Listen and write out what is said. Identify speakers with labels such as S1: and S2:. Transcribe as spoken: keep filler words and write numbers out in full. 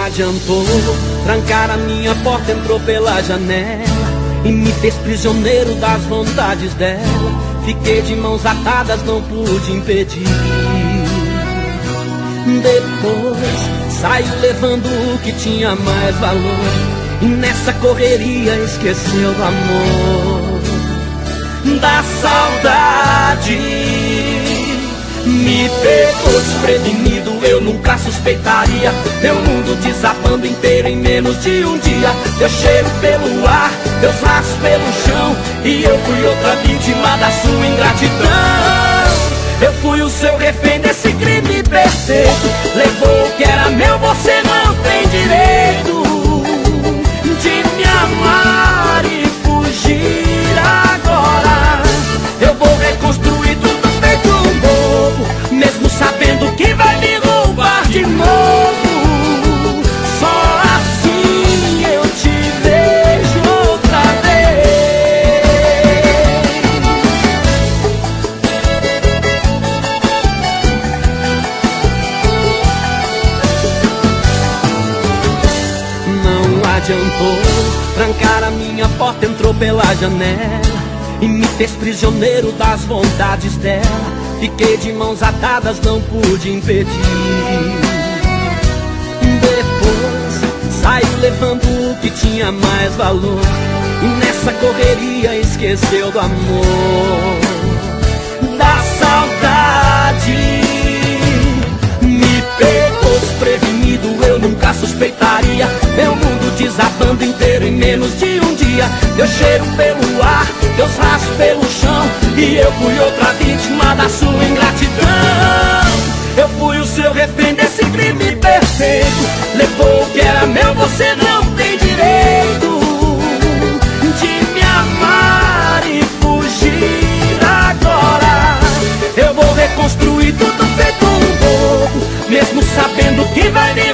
S1: adiantou, trancar a minha porta, entrou pela janela e me fez prisioneiro das vontades dela. Fiquei de mãos atadas, não pude impedir. Depois saiu levando o que tinha mais valor, e nessa correria esqueceu do amor, da saudade. Me pegou desprevenido, eu nunca suspeitaria. Meu mundo desabando inteiro em menos de um dia. Teu cheiro pelo ar, teus laços pelo chão, e eu fui outra vítima da sua ingratidão. Eu fui o seu refém desse crime perfeito. Levou o que era meu, você não tem direito de me amar e fugir agora. Eu vou reconstruir tudo feito um bobo, mesmo sabendo que vai me roubar de novo. Só assim eu te vejo outra vez. Não adiantou, trancar a minha porta, entrou pela janela e me fez prisioneiro das vontades dela. Fiquei de mãos atadas, não pude impedir. Depois saiu levando o que tinha mais valor, e nessa correria esqueceu do amor, da saudade. Me pegou desprevenido, eu nunca suspeitaria. Meu mundo desabando inteiro em menos de um dia. Teu cheiro pelo ar, teus rastros pelo chão, e eu fui outra vítima da sua ingratidão. Eu fui o seu refém desse crime perfeito. Levou o que era meu, você não tem direito de me amar e fugir agora. Eu vou reconstruir tudo feito um bobo, mesmo sabendo que vai me